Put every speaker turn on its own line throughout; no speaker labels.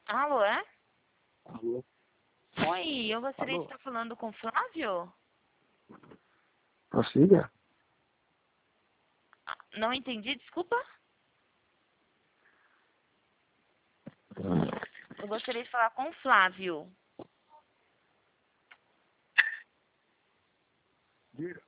Alô, é?
Alô?
Oi, eu gostaria de
Alô?
estar falando com o Flávio.
Prossiga?
Não entendi, desculpa. Eu gostaria de falar com o Flávio.
Diga.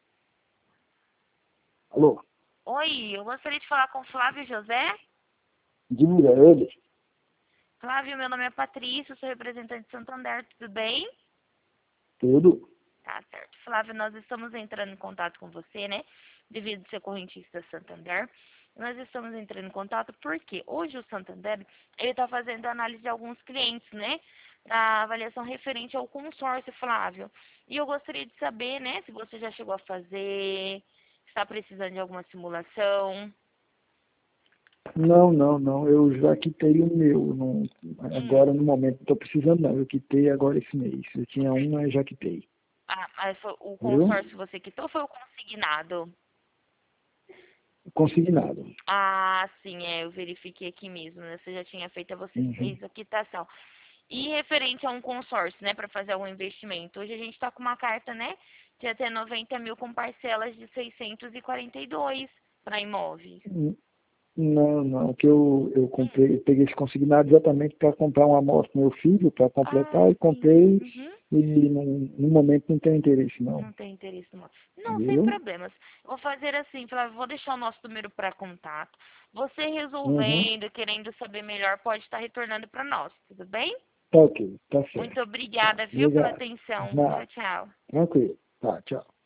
Alô?
Oi, eu gostaria de falar com o Flávio José.
Diga, ele.
Flávio, meu nome é Patrícia, sou representante de Santander, tudo bem?
Tudo?
Tá certo. Flávio, nós estamos entrando em contato com você, né? Devido ser correntista Santander. Nós estamos entrando em contato porque hoje o Santander, ele está fazendo análise de alguns clientes, né? A avaliação referente ao consórcio, Flávio. E eu gostaria de saber, né, se você já chegou a fazer, está precisando de alguma simulação.
Não, não, não. Eu já quitei o meu. Não,
Hum,
agora, no momento, não estou precisando, não. Eu quitei agora esse mês. Eu tinha
você,
um, mas já quitei.
mas o
Viu?
consórcio você quitou ou foi o consignado?
Consignado.
Ah, sim, eu verifiquei aqui mesmo, né? Você já tinha feito, você
Uhum.
fez a quitação. E referente a um consórcio, né, para fazer algum investimento. Hoje a gente está com uma carta, né, de até 90 mil com parcelas de 642 para imóveis.
Não, não. Que eu comprei, eu peguei esse consignado exatamente para comprar uma moto pro meu filho, para
Ah,
completar, e
sim.
comprei,
Uhum.
e no momento não tem interesse, não.
Não tem interesse no. Não, sem
Viu?
problemas. Eu vou fazer assim, Flávio, vou deixar o nosso número para contato. Você
Uhum.
resolvendo, querendo saber melhor, pode estar retornando para nós, tudo bem?
Tá ok, tá
Muito
certo. Tá,
obrigada, viu, pela
obrigado.
atenção. Tchau,
Nada.
tchau.
Tranquilo. Tá, tchau.